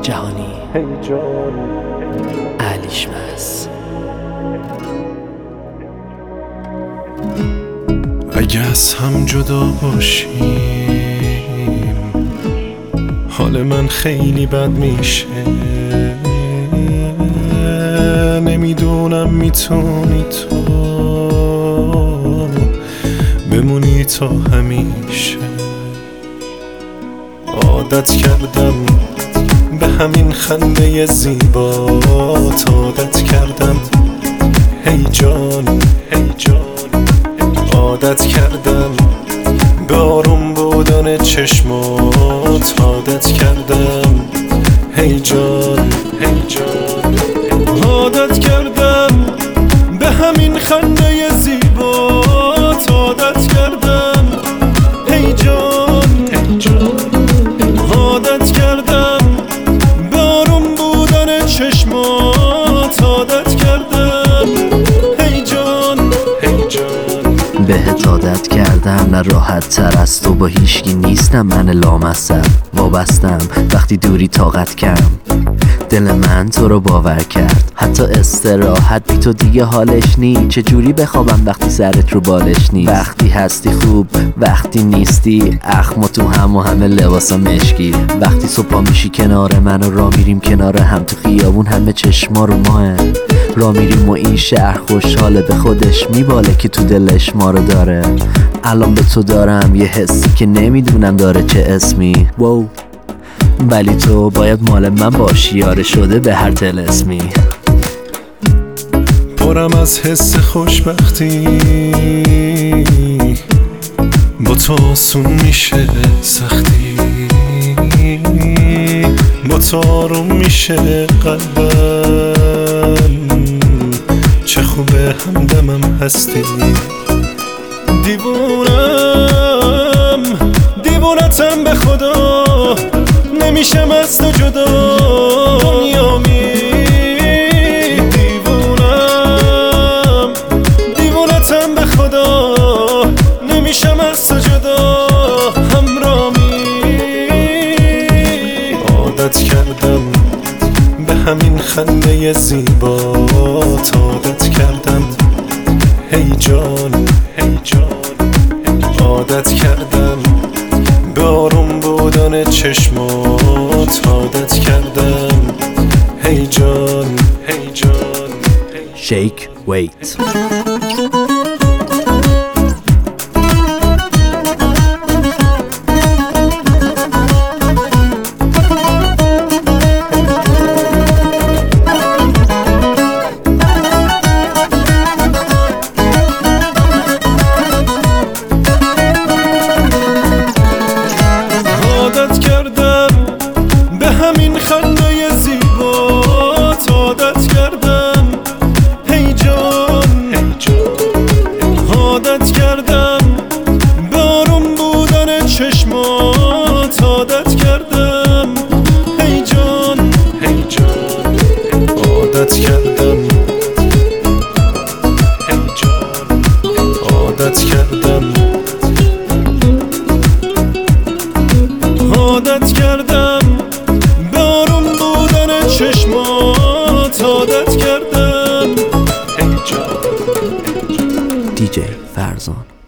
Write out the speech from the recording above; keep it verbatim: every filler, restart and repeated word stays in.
جهانی علیشمس. اگه از هم جدا باشیم حال من خیلی بد میشه، نمیدونم میتونی تو بمونی تا همیشه. عادت کردم به همین خنده زیبات، عادت کردم هی جان هی جان، عادت کردم به آروم بودن چشمات، عادت کردم هی جان هی جان، عادت کردم به همین خنده زیبات، عادت کردم هی جان هی جان، عادت کردم به آروم بودن چشمات، عادت کردم هی جان هی جان. بهت عادت کردم نه راحت تر از تو با هیچکی نیستم، من لامصب وابستم وقتی دوری طاقت کم، دل من تو رو باور کرد حتی استراحت بی تو دیگه حالش نی، چجوری بخوابم وقتی سرت رو بالش نی، وقتی هستی خوب وقتی نیستی اخم تو هم و همه لباسا مشکی، وقتی صبح میشی کنار من و را میریم کنار هم تو خیابون همه چشما رو ماه، را میریم و این شهر خوشحاله به خودش میباله که تو دلش ما رو داره. الان به تو دارم یه حسی که نمیدونم داره چه اسمی، واو ولی تو باید مال من باشی، یاره شده به هر طلسمی. پرم از حس خوشبختی با تو آسون میشه سختی، با تو آروم میشه قلبم، چه خوبه همدمم هستی. دیوونم دیوونتم به خدا، نمیشم از تو جدا دنیامی. دیوونم دیوونتم به خدا، نمیشم از تو جدا همرامی. عادت کردم به همین خنده زیبات، عادت کردم هی جان هی جان، عادت کردم به آروم بودن چشمات، عادت کردم هی جان هی جان. شیک ویت. عادت کردم به آروم بودن چشمات، عادت کردم هی جان هی جان، عادت کردم هی جان، عادت کردم عادت کردم به آروم بودن چشمات، عادت کردم هی جان. دی جی فرزان.